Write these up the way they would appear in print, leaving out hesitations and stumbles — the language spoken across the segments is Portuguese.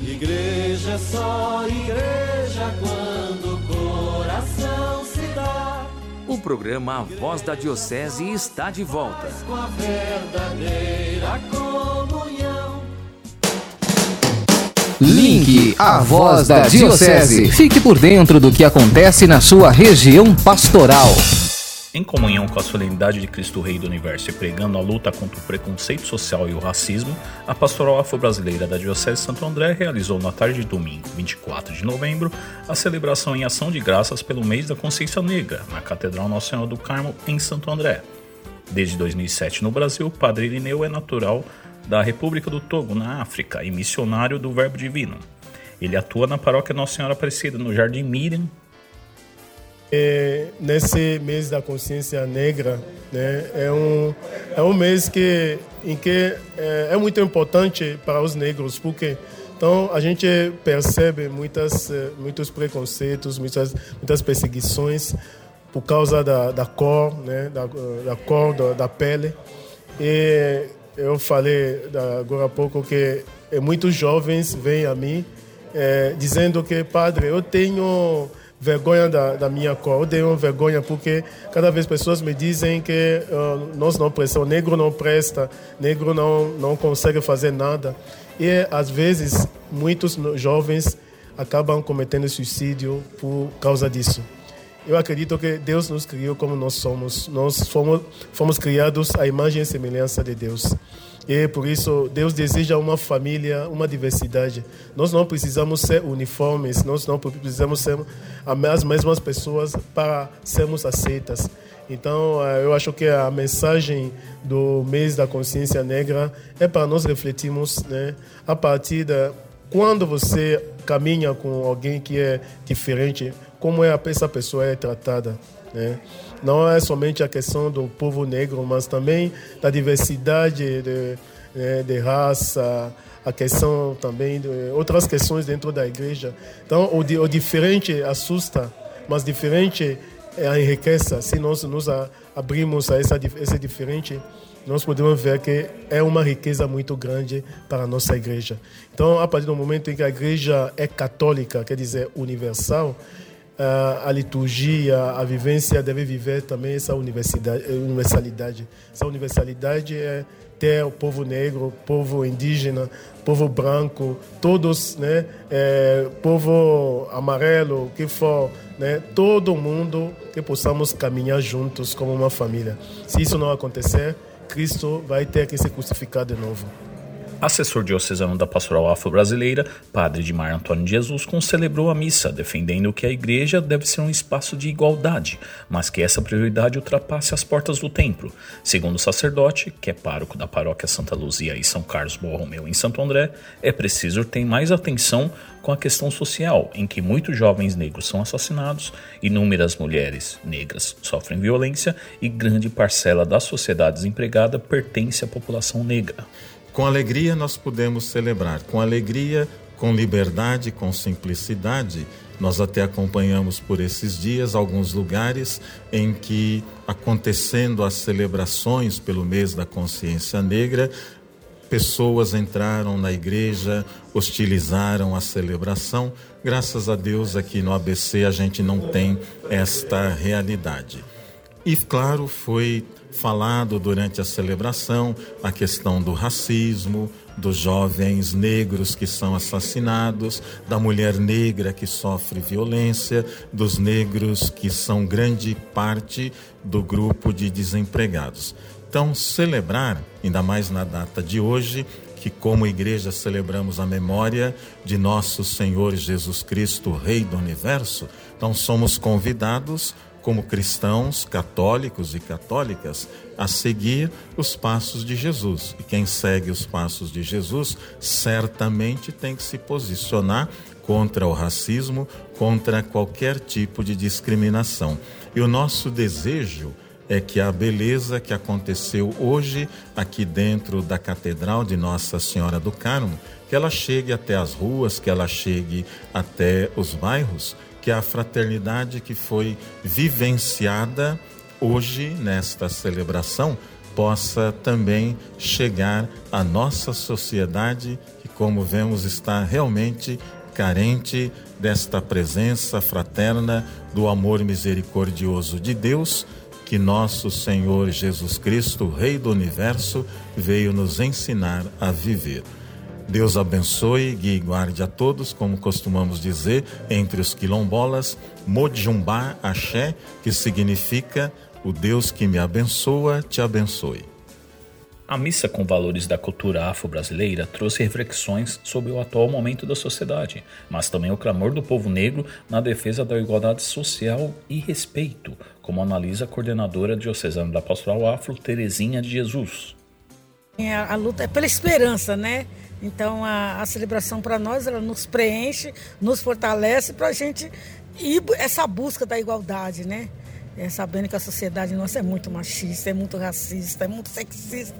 Igreja é só igreja quando o coração se dá. O programa A Voz da Diocese está de volta. Com a verdadeira comunhão. Link A Voz da Diocese. Fique por dentro do que acontece na sua região pastoral. Em comunhão com a solenidade de Cristo Rei do Universo e pregando a luta contra o preconceito social e o racismo, a Pastoral Afro-Brasileira da Diocese de Santo André realizou na tarde de domingo, 24 de novembro, a celebração em ação de graças pelo mês da Consciência Negra, na Catedral Nossa Senhora do Carmo, em Santo André. Desde 2007 no Brasil, Padre Irineu é natural da República do Togo, na África, e missionário do Verbo Divino. Ele atua na Paróquia Nossa Senhora Aparecida, no Jardim Miriam. Nesse mês da Consciência Negra, né, é um mês em que é muito importante para os negros, porque então a gente percebe muitos preconceitos, muitas perseguições por causa da cor, né, da cor da pele. E eu falei agora há pouco que muitos jovens vêm a mim dizendo que, padre, eu tenho vergonha da minha cor, eu tenho vergonha porque cada vez pessoas me dizem que nós não prestamos, negro não presta, negro não consegue fazer nada. E às vezes muitos jovens acabam cometendo suicídio por causa disso. Eu acredito que Deus nos criou como nós somos. Nós fomos criados à imagem e semelhança de Deus. E por isso Deus deseja uma família, uma diversidade. Nós não precisamos ser uniformes, nós não precisamos ser as mesmas pessoas para sermos aceitas. Então, eu acho que a mensagem do mês da Consciência Negra é para nós refletirmos, né, a partir de quando você caminha com alguém que é diferente, como essa pessoa é tratada, né? Não é somente a questão do povo negro, mas também da diversidade de raça, a questão também de outras questões dentro da igreja. Então, o diferente assusta, mas diferente enriquece. Se nós nos abrimos a esse diferente, nós podemos ver que é uma riqueza muito grande para a nossa igreja. Então, a partir do momento em que a igreja é católica, quer dizer, universal, a liturgia, a vivência deve viver também essa universalidade. Essa universalidade é ter o povo negro, o povo indígena, o povo branco, todos, né, povo amarelo, o que for, né, todo mundo que possamos caminhar juntos como uma família. Se isso não acontecer, Cristo vai ter que ser crucificado de novo. Assessor diocesano da Pastoral Afro-Brasileira, Padre Edmar Antônio de Jesus, concelebrou a missa, defendendo que a igreja deve ser um espaço de igualdade, mas que essa prioridade ultrapasse as portas do templo. Segundo o sacerdote, que é pároco da paróquia Santa Luzia e São Carlos Borromeu em Santo André, é preciso ter mais atenção com a questão social, em que muitos jovens negros são assassinados, inúmeras mulheres negras sofrem violência e grande parcela da sociedade desempregada pertence à população negra. Com alegria nós podemos celebrar, com alegria, com liberdade, com simplicidade. Nós até acompanhamos por esses dias alguns lugares em que, acontecendo as celebrações pelo mês da Consciência Negra, pessoas entraram na igreja, hostilizaram a celebração. Graças a Deus aqui no ABC a gente não tem esta realidade. E claro, foi falado durante a celebração a questão do racismo, dos jovens negros que são assassinados, da mulher negra que sofre violência, dos negros que são grande parte do grupo de desempregados. Então, celebrar, ainda mais na data de hoje, que como igreja celebramos a memória de nosso Senhor Jesus Cristo, Rei do Universo, então somos convidados como cristãos católicos e católicas, a seguir os passos de Jesus. E quem segue os passos de Jesus certamente tem que se posicionar contra o racismo, contra qualquer tipo de discriminação. E o nosso desejo é que a beleza que aconteceu hoje aqui dentro da Catedral de Nossa Senhora do Carmo, que ela chegue até as ruas, que ela chegue até os bairros, que a fraternidade que foi vivenciada hoje nesta celebração possa também chegar à nossa sociedade, que como vemos, está realmente carente desta presença fraterna do amor misericordioso de Deus, que nosso Senhor Jesus Cristo, Rei do Universo, veio nos ensinar a viver. Deus abençoe, guie e guarde a todos, como costumamos dizer entre os quilombolas, Modjumbá Axé, que significa o Deus que me abençoa, te abençoe. A missa com valores da cultura afro-brasileira trouxe reflexões sobre o atual momento da sociedade, mas também o clamor do povo negro na defesa da igualdade social e respeito, como analisa a coordenadora diocesana da Pastoral Afro, Terezinha de Jesus. A luta é pela esperança, né? Então a celebração para nós, ela nos preenche, nos fortalece para a gente ir essa busca da igualdade, né? Sabendo que a sociedade nossa é muito machista, é muito racista, é muito sexista.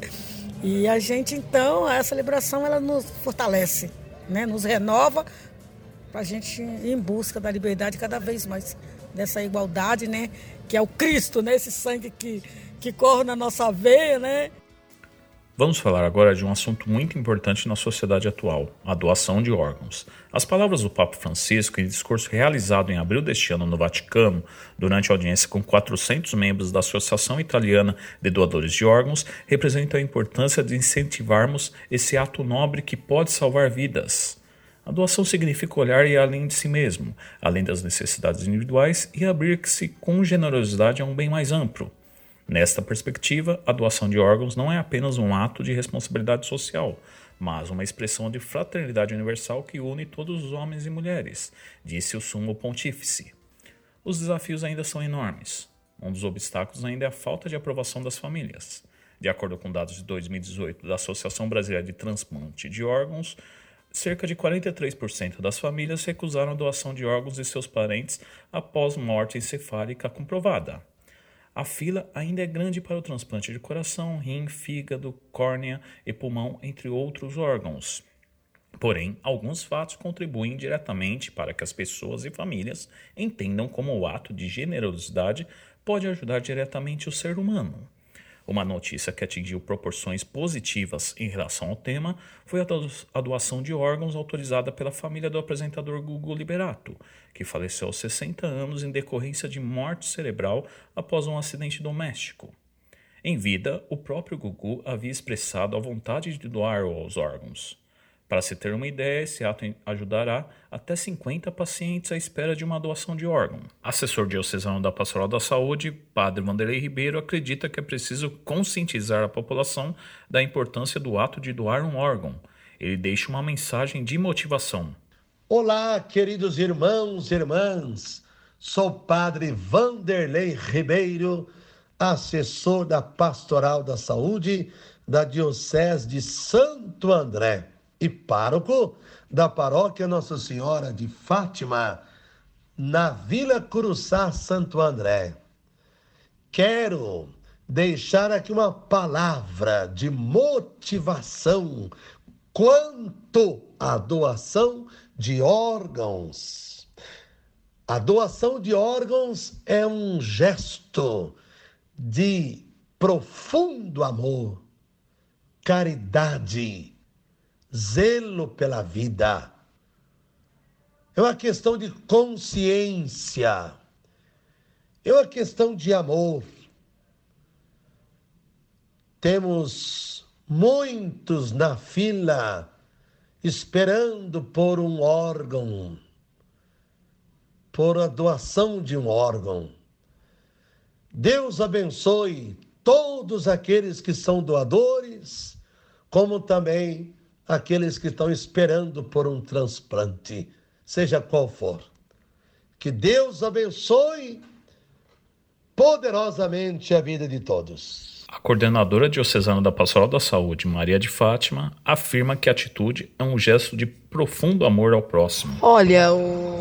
E a gente, então, a celebração, ela nos fortalece, né? Nos renova para a gente ir em busca da liberdade cada vez mais, dessa igualdade, né? Que é o Cristo, né? Esse sangue que corre na nossa veia, né? Vamos falar agora de um assunto muito importante na sociedade atual, a doação de órgãos. As palavras do Papa Francisco em discurso realizado em abril deste ano no Vaticano, durante a audiência com 400 membros da Associação Italiana de Doadores de Órgãos, representam a importância de incentivarmos esse ato nobre que pode salvar vidas. A doação significa olhar e ir além de si mesmo, além das necessidades individuais, e abrir-se com generosidade a um bem mais amplo. Nesta perspectiva, a doação de órgãos não é apenas um ato de responsabilidade social, mas uma expressão de fraternidade universal que une todos os homens e mulheres, disse o Sumo Pontífice. Os desafios ainda são enormes. Um dos obstáculos ainda é a falta de aprovação das famílias. De acordo com dados de 2018 da Associação Brasileira de Transplante de Órgãos, cerca de 43% das famílias recusaram a doação de órgãos de seus parentes após morte encefálica comprovada. A fila ainda é grande para o transplante de coração, rim, fígado, córnea e pulmão, entre outros órgãos. Porém, alguns fatos contribuem diretamente para que as pessoas e famílias entendam como o ato de generosidade pode ajudar diretamente o ser humano. Uma notícia que atingiu proporções positivas em relação ao tema foi a doação de órgãos autorizada pela família do apresentador Gugu Liberato, que faleceu aos 60 anos em decorrência de morte cerebral após um acidente doméstico. Em vida, o próprio Gugu havia expressado a vontade de doar os órgãos. Para se ter uma ideia, esse ato ajudará até 50 pacientes à espera de uma doação de órgão. Assessor diocesano da Pastoral da Saúde, Padre Vanderlei Ribeiro, acredita que é preciso conscientizar a população da importância do ato de doar um órgão. Ele deixa uma mensagem de motivação. Olá, queridos irmãos e irmãs. Sou Padre Vanderlei Ribeiro, assessor da Pastoral da Saúde da Diocese de Santo André e pároco da Paróquia Nossa Senhora de Fátima, na Vila Curuçá, Santo André. Quero deixar aqui uma palavra de motivação quanto à doação de órgãos. A doação de órgãos é um gesto de profundo amor, caridade, zelo pela vida. É uma questão de consciência, é uma questão de amor. Temos muitos na fila esperando por um órgão, por a doação de um órgão. Deus abençoe todos aqueles que são doadores, como também aqueles que estão esperando por um transplante, seja qual for. Que Deus abençoe poderosamente a vida de todos. A coordenadora diocesana da Pastoral da Saúde, Maria de Fátima, afirma que a atitude é um gesto de profundo amor ao próximo. Olha,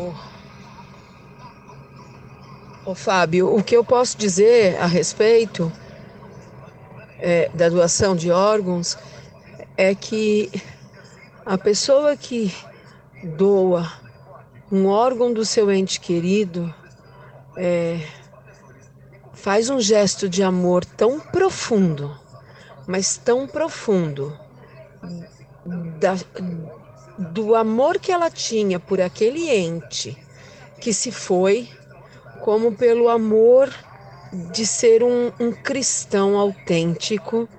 Fábio, o que eu posso dizer a respeito da doação de órgãos é que a pessoa que doa um órgão do seu ente querido faz um gesto de amor tão profundo, mas tão profundo, do amor que ela tinha por aquele ente que se foi, como pelo amor de ser um cristão autêntico,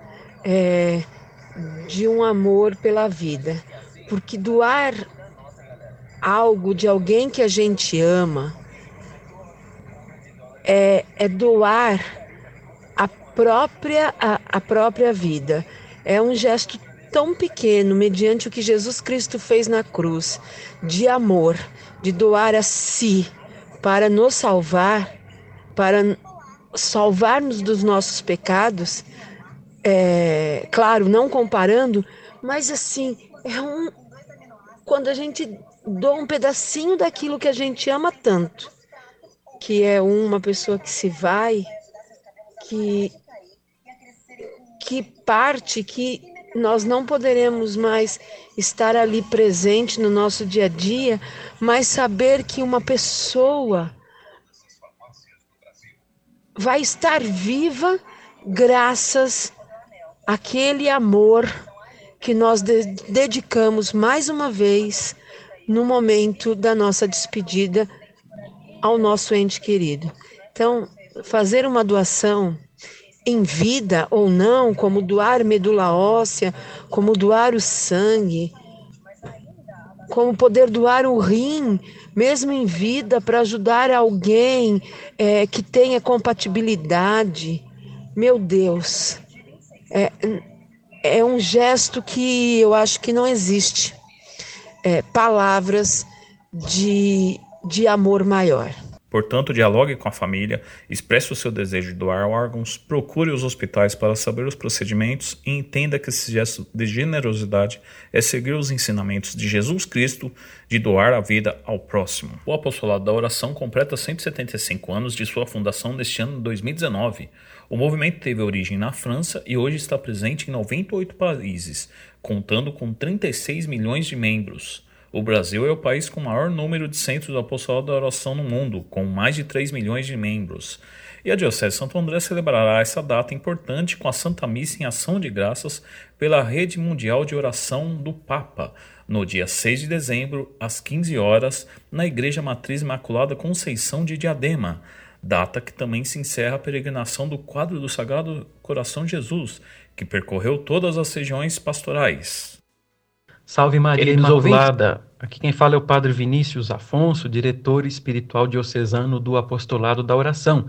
de um amor pela vida. Porque doar algo de alguém que a gente ama é doar a própria vida. É um gesto tão pequeno, mediante o que Jesus Cristo fez na cruz, de amor, de doar a si para nos salvar, para salvar-nos dos nossos pecados. Claro, não comparando, mas assim, quando a gente doa um pedacinho daquilo que a gente ama tanto, que é uma pessoa que se vai, que parte, que nós não poderemos mais estar ali presente no nosso dia a dia, mas saber que uma pessoa vai estar viva graças àquele amor que nós dedicamos mais uma vez no momento da nossa despedida ao nosso ente querido. Então, fazer uma doação em vida ou não, como doar medula óssea, como doar o sangue, como poder doar o rim, mesmo em vida, para ajudar alguém que tenha compatibilidade. Meu Deus, é um gesto que eu acho que não existe palavras de amor maior. Portanto, dialogue com a família, expresse o seu desejo de doar órgãos, procure os hospitais para saber os procedimentos e entenda que esse gesto de generosidade é seguir os ensinamentos de Jesus Cristo de doar a vida ao próximo. O Apostolado da Oração completa 175 anos de sua fundação neste ano de 2019. O movimento teve origem na França e hoje está presente em 98 países, contando com 36 milhões de membros. O Brasil é o país com o maior número de centros do Apostolado da Oração no mundo, com mais de 3 milhões de membros. E a Diocese de Santo André celebrará essa data importante com a Santa Missa em Ação de Graças pela Rede Mundial de Oração do Papa, no dia 6 de dezembro, às 15 horas, na Igreja Matriz Imaculada Conceição de Diadema, data que também se encerra a peregrinação do quadro do Sagrado Coração de Jesus, que percorreu todas as regiões pastorais. Salve Maria Imaculada! Aqui quem fala é o Padre Vinícius Afonso, diretor espiritual diocesano do Apostolado da Oração.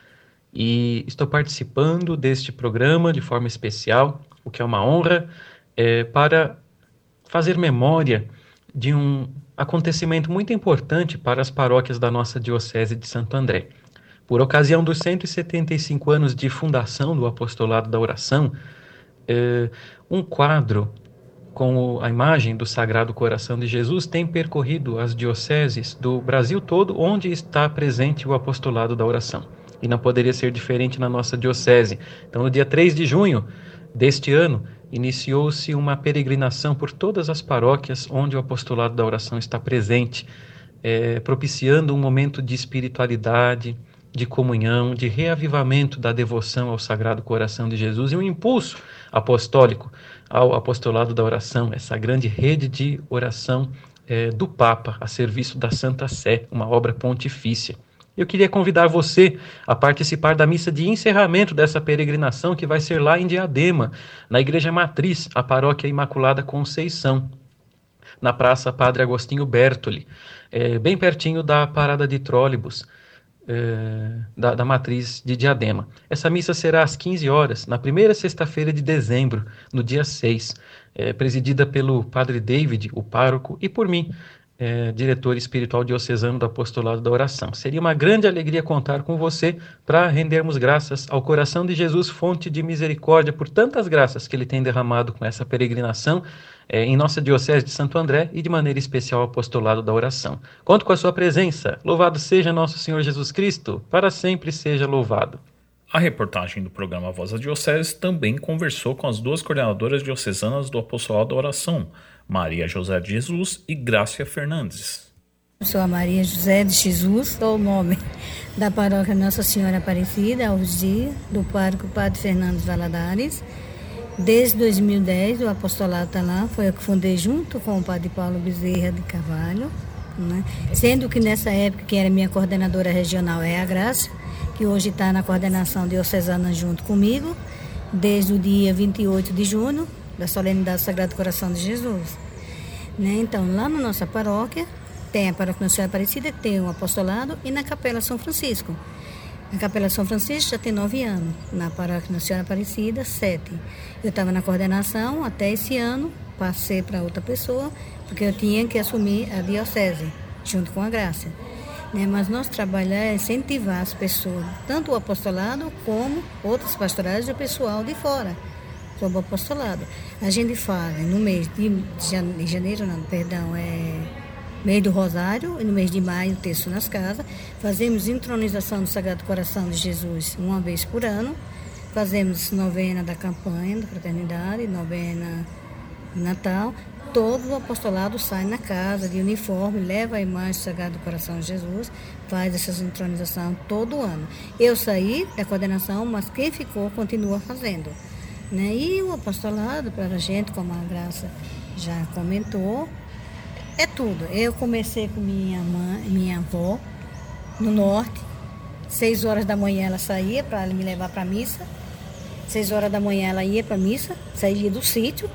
E estou participando deste programa de forma especial, o que é uma honra, para fazer memória de um acontecimento muito importante para as paróquias da nossa Diocese de Santo André. Por ocasião dos 175 anos de fundação do Apostolado da Oração, um quadro com a imagem do Sagrado Coração de Jesus tem percorrido as dioceses do Brasil todo, onde está presente o Apostolado da Oração. E não poderia ser diferente na nossa diocese. Então, no dia 3 de junho deste ano, iniciou-se uma peregrinação por todas as paróquias onde o Apostolado da Oração está presente, propiciando um momento de espiritualidade, de comunhão, de reavivamento da devoção ao Sagrado Coração de Jesus e um impulso apostólico ao Apostolado da Oração, essa grande rede de oração do Papa a serviço da Santa Sé, uma obra pontifícia. Eu queria convidar você a participar da missa de encerramento dessa peregrinação que vai ser lá em Diadema, na Igreja Matriz, a Paróquia Imaculada Conceição, na Praça Padre Agostinho Bertoli, bem pertinho da parada de trólebus da Matriz de Diadema. Essa missa será às 15 horas, na primeira sexta-feira de dezembro, no dia 6, presidida pelo Padre David, o pároco, e por mim, diretor espiritual diocesano do Apostolado da Oração. Seria uma grande alegria contar com você para rendermos graças ao coração de Jesus, fonte de misericórdia, por tantas graças que ele tem derramado com essa peregrinação em nossa Diocese de Santo André e de maneira especial ao Apostolado da Oração. Conto com a sua presença. Louvado seja nosso Senhor Jesus Cristo, para sempre seja louvado. A reportagem do programa Voz da Diocese também conversou com as duas coordenadoras diocesanas do Apostolado da Oração, Maria José de Jesus e Grácia Fernandes. Eu sou a Maria José de Jesus, sou o nome da paróquia Nossa Senhora Aparecida, aos dias, do pároco Padre Fernandes Valadares. Desde 2010 o apostolado está lá, foi eu que fundei junto com o padre Paulo Bezerra de Carvalho, né? Sendo que nessa época que era minha coordenadora regional é a Graça, que hoje está na coordenação diocesana junto comigo, desde o dia 28 de junho, da solenidade do Sagrado Coração de Jesus. Né? Então, lá na nossa paróquia, tem a Paróquia Nossa Senhora Aparecida, que tem o apostolado, e na Capela São Francisco. Na Capela São Francisco já tem 9 anos, na Paróquia Nossa Senhora Aparecida, 7. Eu estava na coordenação até esse ano, passei para outra pessoa, porque eu tinha que assumir a diocese, junto com a Graça. Né? Mas nosso trabalho é incentivar as pessoas, tanto o apostolado como outras pastorais e o pessoal de fora, sobre o apostolado. A gente faz no mês de janeiro, mês do Rosário, e no mês de maio, o terço nas casas. Fazemos intronização do Sagrado Coração de Jesus uma vez por ano. Fazemos novena da campanha, da fraternidade, novena de Natal. Todo o apostolado sai na casa de uniforme, leva a imagem do Sagrado Coração de Jesus, faz essas intronizações todo ano. Eu saí da coordenação, mas quem ficou continua fazendo. Né? E o apostolado, para a gente, como a Graça já comentou, é tudo. Eu comecei com minha avó, no norte. 6 horas da manhã ela saía para me levar para a missa. 6 horas da manhã ela ia para a missa, saía do sítio.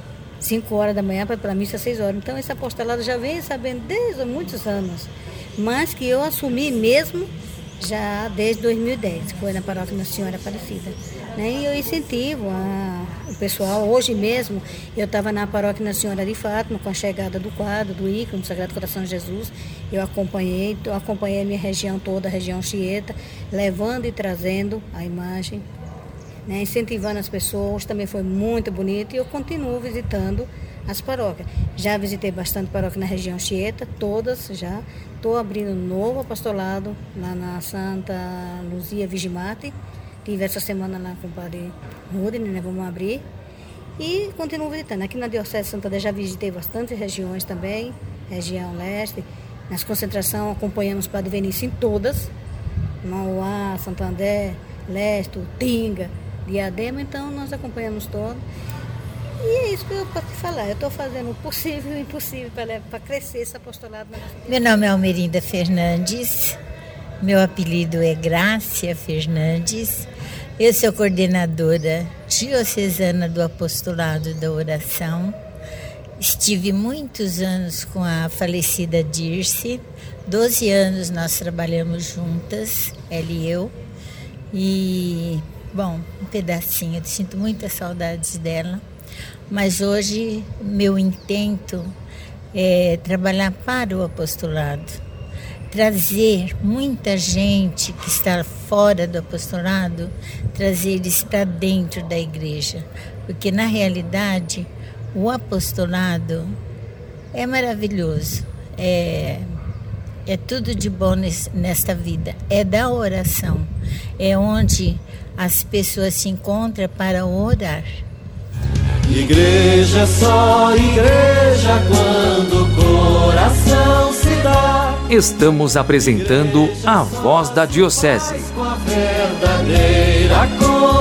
5 horas da manhã para a missa, 6 horas. Então, esse apostolado já vem sabendo desde muitos anos. Mas que eu assumi mesmo já desde 2010, que foi na Paróquia Nossa Senhora Aparecida. Né? E eu incentivo o pessoal. Hoje mesmo, eu estava na Paróquia Nossa Senhora de Fátima, com a chegada do quadro, do ícone do Sagrado Coração de Jesus. Eu acompanhei a minha região toda, a região Chieta, levando e trazendo a imagem, né? Incentivando as pessoas. Também foi muito bonito e eu continuo visitando as paróquias. Já visitei bastante paróquia na região Chieta, todas já. Estou abrindo um novo apostolado lá na Santa Luzia Vigimate. Tive essa semana lá com o padre Rudney, né? Vamos abrir. E continuo visitando. Aqui na Diocese de Santo André já visitei bastante regiões também, região leste. Nas concentrações acompanhamos o padre Vinícius em todas. Mauá, Santo André, Leste, Tinga, Diadema. Então nós acompanhamos todos. E é isso que eu posso te falar. Eu estou fazendo o possível e o impossível para crescer esse apostolado. Meu nome é Almerinda Fernandes. Meu apelido é Grácia Fernandes. Eu sou coordenadora diocesana do Apostolado da Oração. Estive muitos anos com a falecida Dirce. 12 anos nós trabalhamos juntas, ela e eu. E, bom, um pedacinho. Eu sinto muitas saudades dela. Mas hoje meu intento é trabalhar para o apostolado, trazer muita gente que está fora do apostolado, trazer eles para dentro da igreja, porque na realidade o apostolado é maravilhoso, é tudo de bom nesta vida, é da oração, é onde as pessoas se encontram para orar. Igreja é só igreja quando o coração se dá. Estamos apresentando a Voz da Diocese. Com a verdadeira